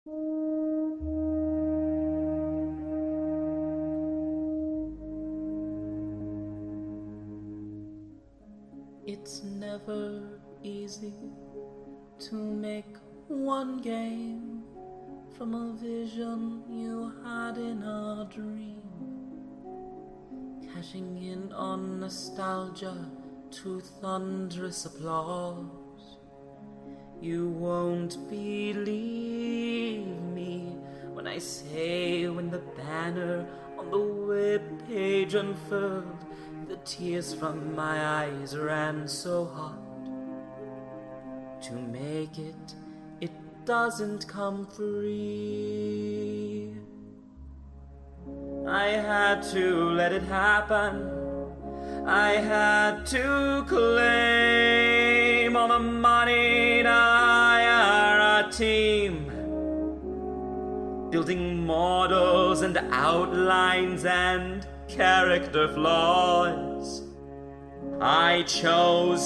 It's never easy to make one game from a vision you had in a dream, cashing in on nostalgia to thunderous applause. You won't believe me when I say, when the banner on the webpage unfurled, the tears from my eyes ran so hard. To make it, it doesn't come free. I had to let it happen. I had to claim all the money to hire a team, building models and outlines and character flaws. I chose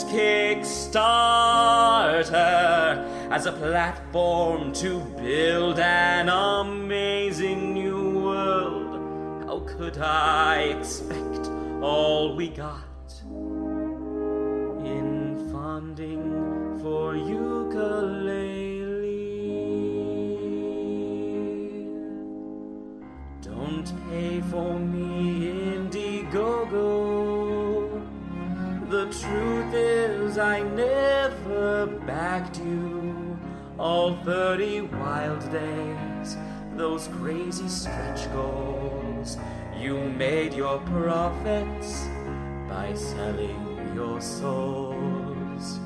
Kickstarter as a platform to build an amazing new world. How could I expect all we got in funding for ukulele? Don't pay for me, Indiegogo. The truth is I never backed you. All 30 wild days, those crazy stretch goals. You made your profits by selling your souls.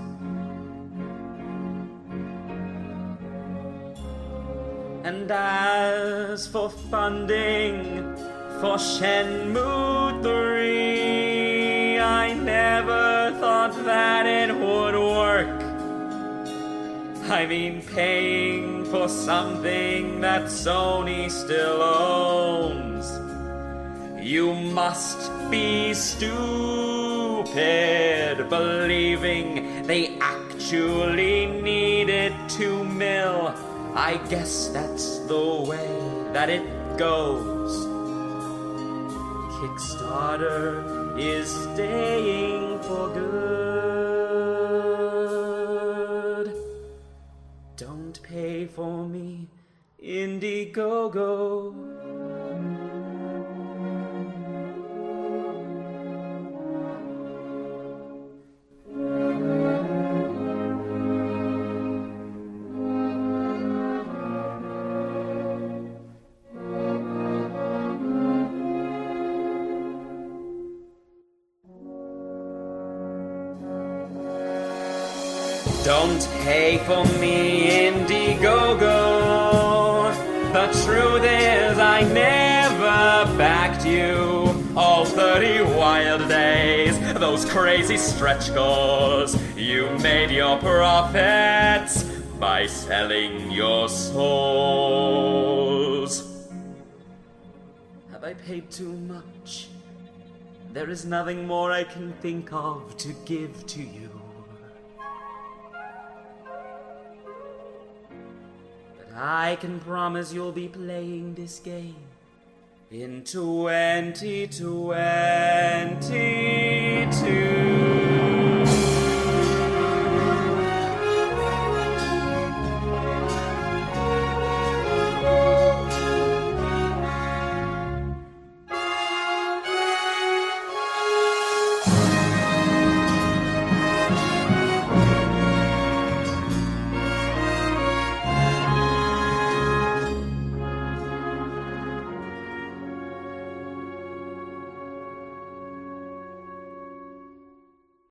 And as for funding for Shenmue 3, I never thought that it would work. I mean, paying for something that Sony still owns. You must be stupid believing they actually needed $2 million. I guess that's the way that it goes. Kickstarter is staying for good. Don't pay for me, Indiegogo. Don't pay for me, Indiegogo. The truth is I never backed you. All 30 wild days, those crazy stretch goals. You made your profits by selling your souls. Have I paid too much? There is nothing more I can think of to give to you. I can promise you'll be playing this game in 2022.